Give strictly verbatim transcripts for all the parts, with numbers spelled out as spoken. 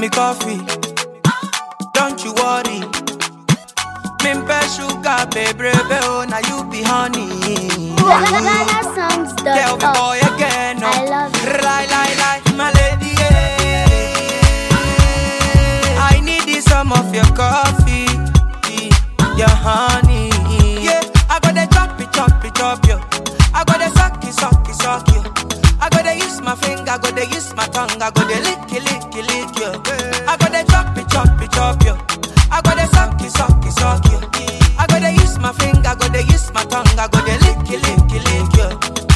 me coffee. Don't you worry. Mimpe sugar, baby, oh, now you be honey. Tell me boy again, no. I love you. Lie, lie, lie, my lady, yeah. I need some of your coffee, your honey. Yeah, I got the chop it, chop it, chop you. I got the suck it, suck it, suck you. I got to use my finger, I got to use my tongue, I got to lick it, lick it, lick you. I got to chop it, chop it, chop you. I got to suck it, suck it, suck you. I got to use my finger, I got to use my tongue, I got to lick it, lick it, lick you.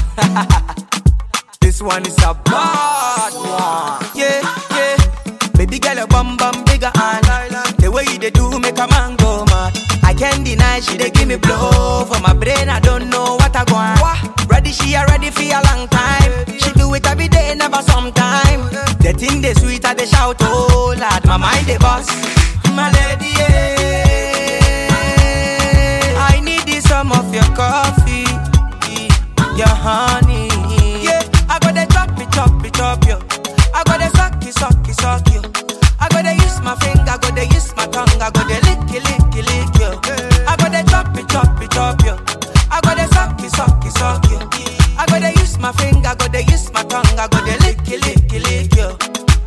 This one is a bad one. Yeah, yeah. Baby girl, your bum bum bigger and the way you they do make a man go mad. I can't deny she they give me blow for my brain. I don't know what I want. Ready, she already for a long time. She do it every day, never sometime. The thing they sweet, I they shout, oh lad, my mind they boss. My lady, yeah. I need some of your coffee, your honey. Yeah, I got to chop it, chop it, chop you. I got to suck it, suck it, suck you. I got to use my finger, I got to use my tongue, I got to lick it, lick it, lick you. I got to chop it, chop it, chop you. I got to suck it, suck it, suck you. I got to use my finger, I got to use my tongue, I got to lick it, lick it, lick you.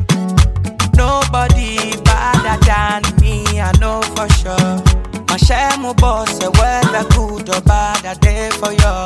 Nobody better than me, I know for sure. My shame boss, whether good or bad, I day for you.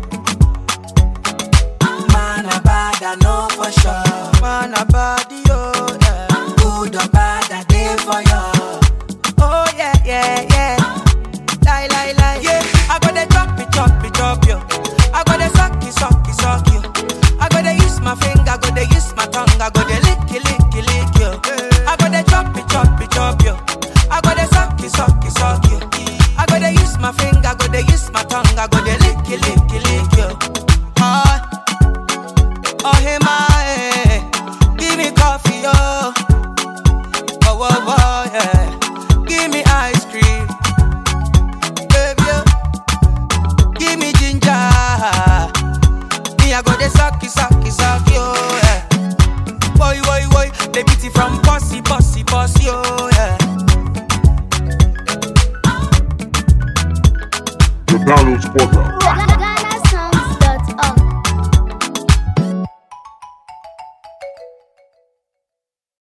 Man, a bad, I know for sure. Man, a bad, yo, yeah. Good or bad, I day for you. Oh, yeah, yeah, yeah. Lie, lie, lie, yeah. I gotta chop it, chop it, chop you. I gotta suck it, suck it, suck you. I gotta use my finger, I gotta use my tongue, I gotta lick it, lick it, lick you. I gotta chop it, chop it, chop you. I gotta suck it, suck it, suck you. I gotta use my finger, I gotta use my tongue, I gotta lick it, lick it, lick you. Oh, oh, hey, my, hey. Give me coffee, oh. Oh, oh, oh, yeah. Give me ice cream, baby, oh. Give me ginger. Me, I gotta suck it, suck it, suck you, yeah. Boy, boy, boy. They beat it from pussy, pussy, pussy, oh, yeah. The Download Spotter.